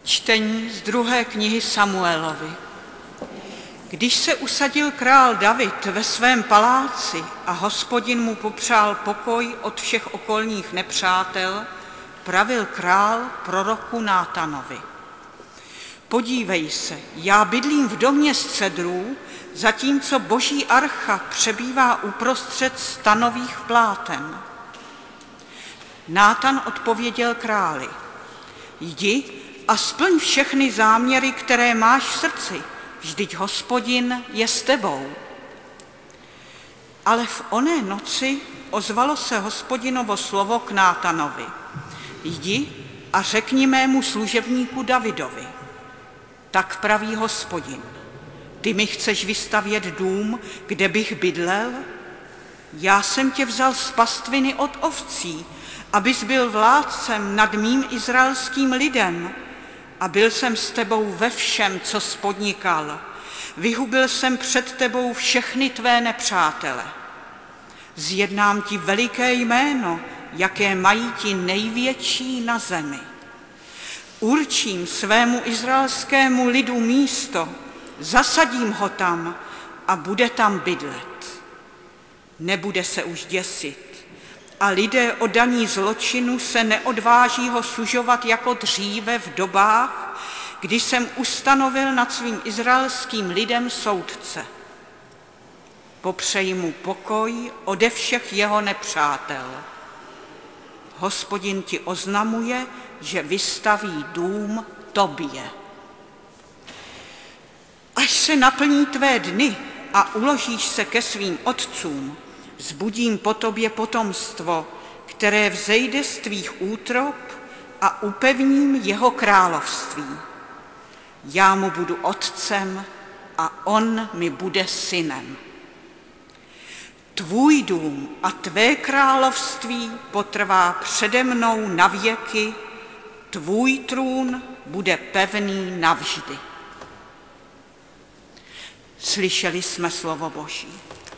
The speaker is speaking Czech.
Čtení z 2. knihy Samuelovi. Když se usadil král David ve svém paláci a Hospodin mu popřál pokoj od všech okolních nepřátel, pravil král proroku Nátanovi. Podívej se, já bydlím v domě z cedrů, zatímco boží archa přebývá uprostřed stanových pláten. Nátan odpověděl králi, jdi a splň všechny záměry, které máš v srdci, vždyť Hospodin je s tebou. Ale v oné noci ozvalo se Hospodinovo slovo k Nátanovi. Jdi a řekni mému služebníku Davidovi. Tak praví Hospodin. Ty mi chceš vystavět dům, kde bych bydlel? Já jsem tě vzal z pastviny od ovcí, abys byl vládcem nad mým izraelským lidem, a byl jsem s tebou ve všem, co jsi podnikal. Vyhubil jsem před tebou všechny tvé nepřátele. Zjednám ti veliké jméno, jaké mají ti největší na zemi. Určím svému izraelskému lidu místo, zasadím ho tam a bude tam bydlet. Nebude se už děsit a lidé oddaní zločinu se neodváží ho sužovat jako dříve v dobách, kdy jsem ustanovil nad svým izraelským lidem soudce. Popřej mu pokoj ode všech jeho nepřátel. Hospodin ti oznamuje, že vystaví dům tobě. Až se naplní tvé dny a uložíš se ke svým otcům, vzbudím po tobě potomstvo, které vzejde z tvých útrob a upevním jeho království. Já mu budu otcem a on mi bude synem. Tvůj dům a tvé království potrvá přede mnou na věky, tvůj trůn bude pevný navždy. Slyšeli jsme slovo Boží.